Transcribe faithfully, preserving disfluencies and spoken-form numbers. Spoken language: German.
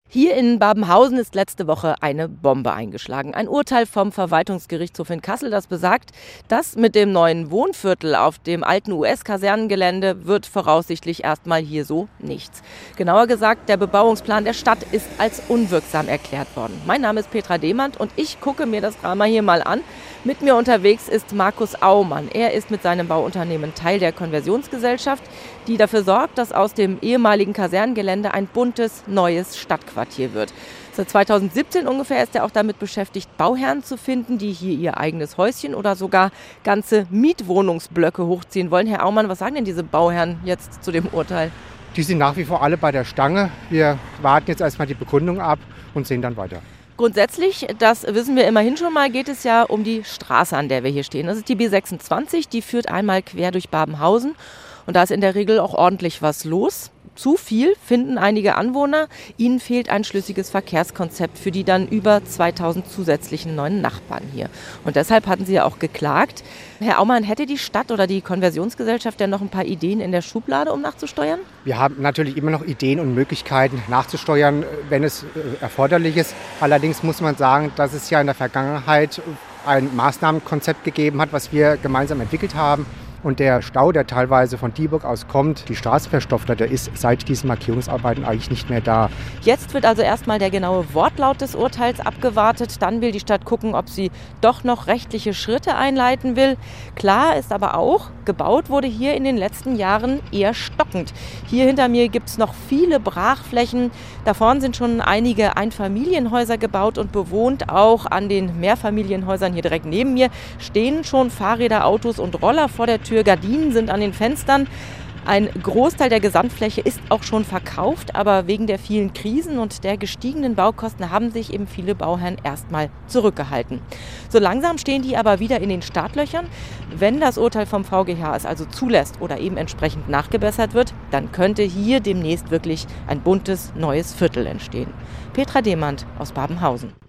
Hier in Babenhausen ist letzte Woche eine Bombe eingeschlagen. Ein Urteil vom Verwaltungsgerichtshof in Kassel, das besagt, dass mit dem neuen Wohnviertel auf dem alten U S-Kasernengelände wird voraussichtlich erstmal hier so nichts. Genauer gesagt, der Bebauungsplan der Stadt ist als unwirksam erklärt worden. Mein Name ist Petra Demand und ich gucke mir das Drama hier mal an. Mit mir unterwegs ist Markus Aumann. Er ist mit seinem Bauunternehmen Teil der Konversionsgesellschaft, die dafür sorgt, dass aus dem ehemaligen Kasernengelände ein buntes, neues Stadtquartier wird. Seit zweitausendsiebzehn ungefähr ist er auch damit beschäftigt, Bauherren zu finden, die hier ihr eigenes Häuschen oder sogar ganze Mietwohnungsblöcke hochziehen wollen. Herr Aumann, was sagen denn diese Bauherren jetzt zu dem Urteil? Die sind nach wie vor alle bei der Stange. Wir warten jetzt erstmal die Begründung ab und sehen dann weiter. Grundsätzlich, das wissen wir immerhin schon mal, geht es ja um die Straße, an der wir hier stehen. Das ist die B sechsundzwanzig, die führt einmal quer durch Babenhausen. Und da ist in der Regel auch ordentlich was los. Zu viel, finden einige Anwohner. Ihnen fehlt ein schlüssiges Verkehrskonzept für die dann über zweitausend zusätzlichen neuen Nachbarn hier. Und deshalb hatten sie ja auch geklagt. Herr Aumann, hätte die Stadt oder die Konversionsgesellschaft denn noch ein paar Ideen in der Schublade, um nachzusteuern? Wir haben natürlich immer noch Ideen und Möglichkeiten nachzusteuern, wenn es erforderlich ist. Allerdings muss man sagen, dass es ja in der Vergangenheit ein Maßnahmenkonzept gegeben hat, was wir gemeinsam entwickelt haben. Und der Stau, der teilweise von Dieburg aus kommt, die Straße verstopft hat, der ist seit diesen Markierungsarbeiten eigentlich nicht mehr da. Jetzt wird also erstmal der genaue Wortlaut des Urteils abgewartet. Dann will die Stadt gucken, ob sie doch noch rechtliche Schritte einleiten will. Klar ist aber auch, gebaut wurde hier in den letzten Jahren eher stockend. Hier hinter mir gibt es noch viele Brachflächen. Da vorne sind schon einige Einfamilienhäuser gebaut und bewohnt. Auch an den Mehrfamilienhäusern hier direkt neben mir stehen schon Fahrräder, Autos und Roller vor der Tür. Gardinen sind an den Fenstern. Ein Großteil der Gesamtfläche ist auch schon verkauft, aber wegen der vielen Krisen und der gestiegenen Baukosten haben sich eben viele Bauherren erstmal zurückgehalten. So langsam stehen die aber wieder in den Startlöchern. Wenn das Urteil vom V G H es also zulässt oder eben entsprechend nachgebessert wird, dann könnte hier demnächst wirklich ein buntes neues Viertel entstehen. Petra Demand aus Babenhausen.